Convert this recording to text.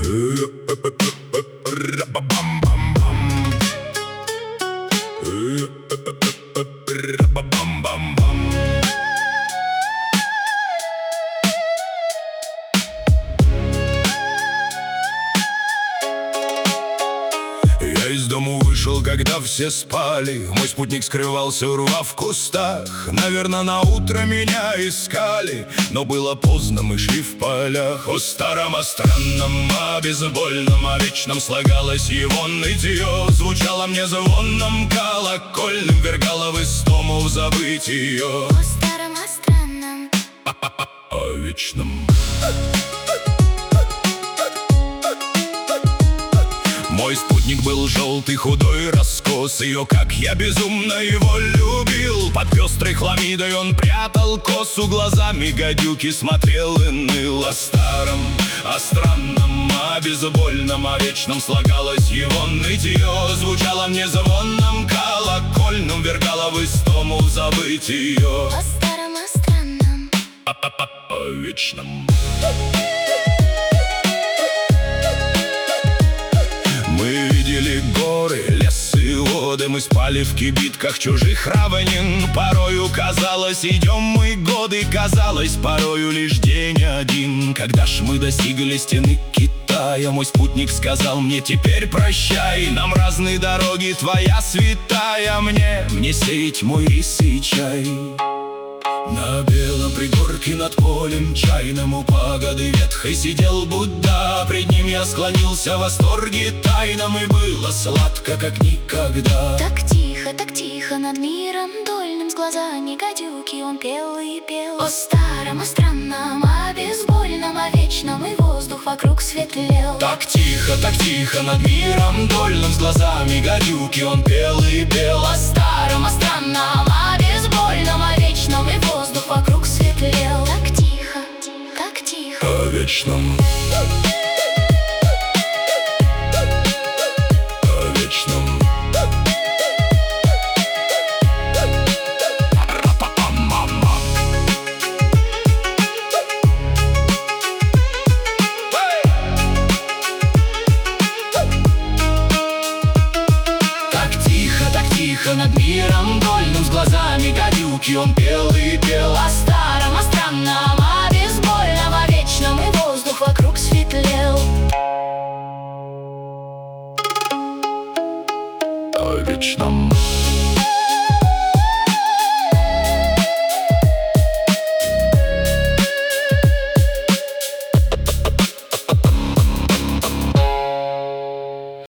Я из дому вышел, когда все спали. Мой спутник скрывался, урвав в кустах. Наверное, на утро меня искали, но было поздно, мы шли в полях. О старом, о странном, о безбольном, о вечном слагалось его нытье. Звучало мне звоном колокольным, вергало в истому в забытие. О старом, о странном, о вечном. Мой спутник был желтый, худой, раскосый. О, как я безумно его любил! Под пестрой хламидой он прятал косу, глазами гадюки смотрел и ныл. О старом, о странном, о безбольном, о вечном слагалось его нытье. Звучало мне звоном колокольным, вергало в истому в забытие. о старом, о странном, о вечном. Мы видели горы, лесы, воды. Мы спали в кибитках чужих равнин. Порою казалось, идем мы годы. Казалось, порою лишь день один. Когда ж мы достигли стены Китая, мой спутник сказал мне: теперь прощай. Нам разные дороги, твоя святая. Мне сеять мой рис и чай. На белом пригорке над полем чайным у пагоды ветхой сидел Будда. Пред ним я склонился в восторге тайном, и было сладко, как никогда. так тихо над миром дольным, с глазами гадюки он пел и пел. О старом, о странном, о безбольном, о вечном, и воздух вокруг светлел. Так тихо над миром дольным, с глазами гадюки он пел и пел. О старом, о странном, о безбольном, о вечном, и воздух вокруг светлел. Так тихо, о вечном. О вечном. Так тихо над миром дольным, с глазами гадюки он пел и пел. о старом, о странном, о безбольном, о вечном, и воздух вокруг светлел. О вечном.